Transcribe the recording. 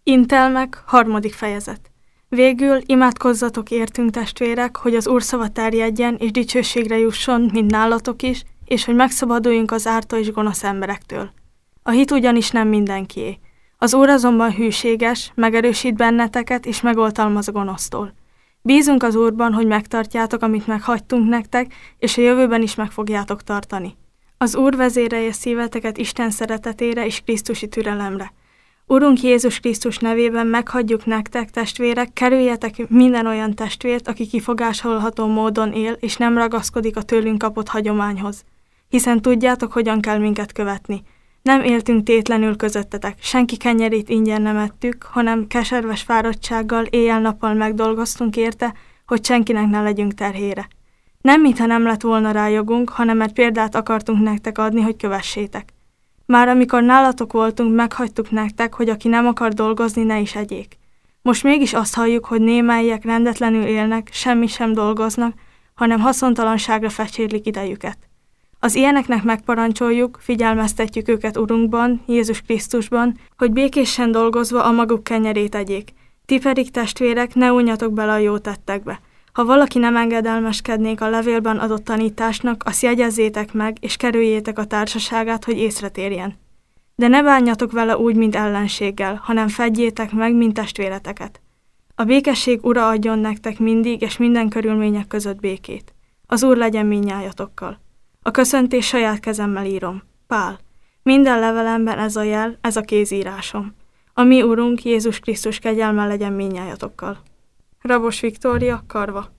Intelmek, 3. fejezet. Végül imádkozzatok értünk, testvérek, hogy az Úr szava terjedjen és dicsőségre jusson, mint nálatok is, és hogy megszabaduljunk az ártó és gonosz emberektől. A hit ugyanis nem mindenkié. Az Úr azonban hűséges, megerősít benneteket és megoltalmaz a gonosztól. Bízunk az Úrban, hogy megtartjátok, amit meghagytunk nektek, és a jövőben is meg fogjátok tartani. Az Úr vezérelje szíveteket Isten szeretetére és Krisztusi türelemre. Urunk Jézus Krisztus nevében meghagyjuk nektek, testvérek, kerüljetek minden olyan testvért, aki kifogásolható módon él, és nem ragaszkodik a tőlünk kapott hagyományhoz. Hiszen tudjátok, hogyan kell minket követni. Nem éltünk tétlenül közöttetek, senki kenyerét ingyen nem ettük, hanem keserves fáradtsággal éjjel-nappal megdolgoztunk érte, hogy senkinek ne legyünk terhére. Nem mintha nem lett volna rá jogunk, hanem mert példát akartunk nektek adni, hogy kövessétek. Már amikor nálatok voltunk, meghagytuk nektek, hogy aki nem akar dolgozni, ne is egyék. Most mégis azt halljuk, hogy némelyiek rendetlenül élnek, semmit sem dolgoznak, hanem haszontalanságra fecsérlik idejüket. Az ilyeneknek megparancsoljuk, figyelmeztetjük őket Urunkban, Jézus Krisztusban, hogy békésen dolgozva a maguk kenyerét egyék. Ti pedig, testvérek, ne unjatok bele a jó tettekbe. Ha valaki nem engedelmeskednék a levélben adott tanításnak, azt jegyezzétek meg, és kerüljétek a társaságát, hogy észre térjen. De ne bánjatok vele úgy, mint ellenséggel, hanem fedjétek meg, mint testvéreteket. A békesség Ura adjon nektek mindig és minden körülmények között békét. Az Úr legyen mindnyájatokkal. A köszöntés saját kezemmel írom. Pál. Minden levelemben ez a jel, ez a kézírásom. A mi Urunk Jézus Krisztus kegyelme legyen mindnyájatokkal. Rabos Viktória, Karva.